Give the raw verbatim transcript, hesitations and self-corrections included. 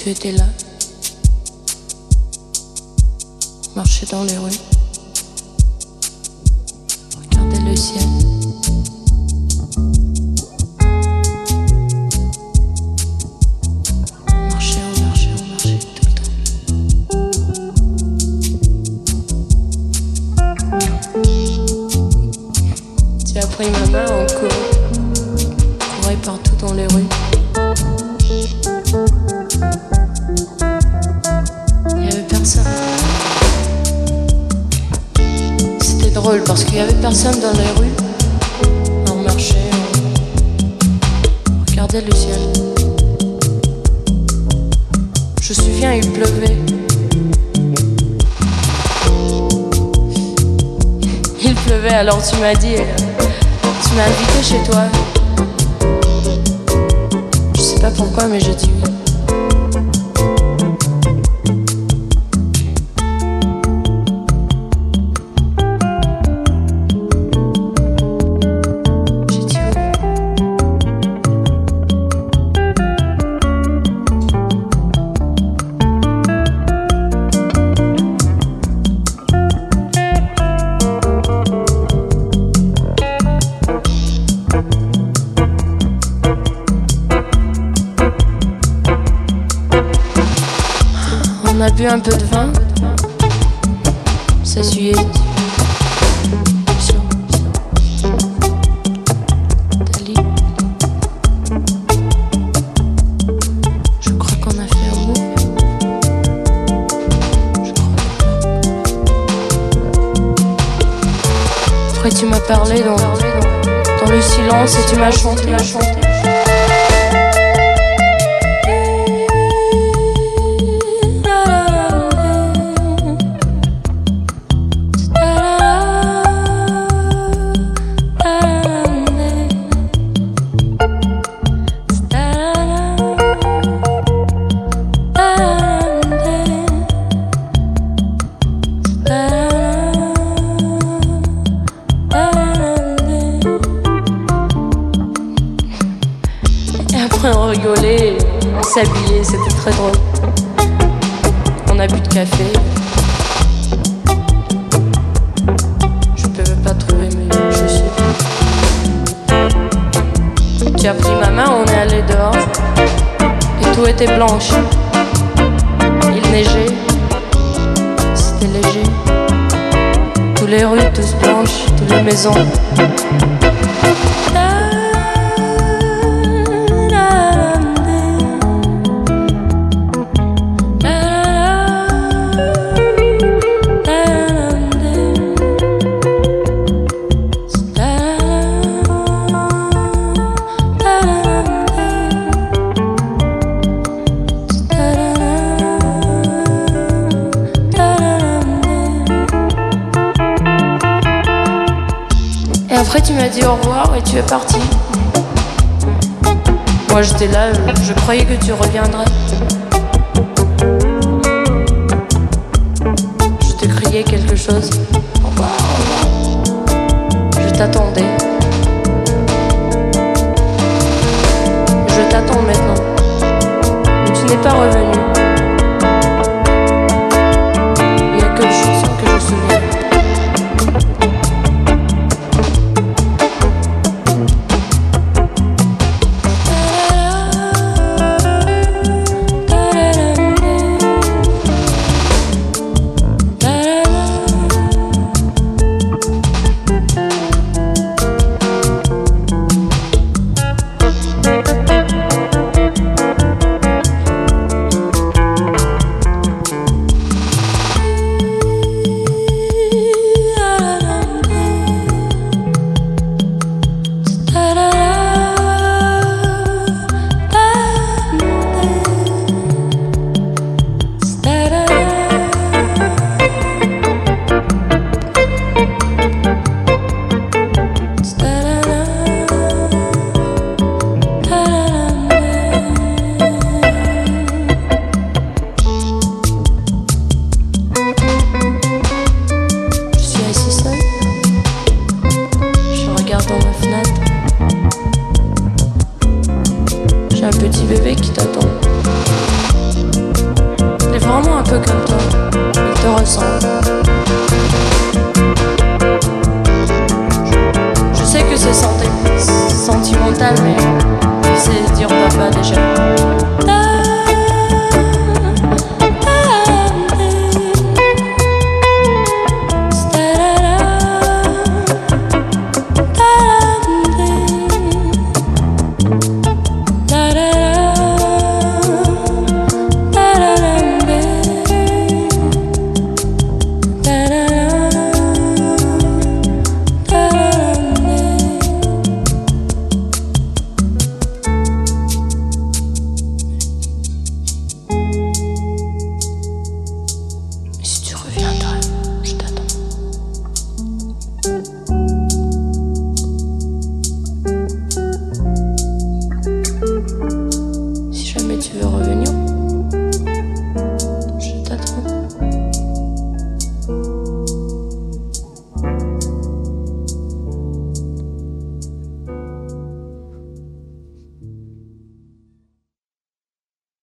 Tu étais là, marchais dans les rues, regardais le ciel. Marchais, on marchait, on marchait tout le temps. Tu as pris ma main en cours, courais partout dans les rues. C'était drôle parce qu'il y avait personne dans les rues. On marchait, on regardait le ciel. Je me souviens, il pleuvait. Il pleuvait, alors tu m'as dit, tu m'as invité chez toi. Je sais pas pourquoi, mais j'ai dit oui. On a bu un peu de vin, s'essuyait sur ta lit. Je crois qu'on a fait un mot. Je crois. Après tu m'as parlé dans, dans le silence et tu m'as chanté, m'as chanté. Après on rigolait, on s'habillait, c'était très drôle. On a bu de café. Je ne peux pas trouver mes chaussures. Tu as pris ma main, on est allé dehors. Et tout était blanche. Il neigeait, c'était léger. Toutes les rues, tous blanches, toutes les maisons. Et après tu m'as dit au revoir et tu es parti. Moi j'étais là, je croyais que tu reviendrais. Je te criais quelque chose. Au revoir, au revoir. Je t'attendais. Je t'attends maintenant. Mais tu n'es pas revenu.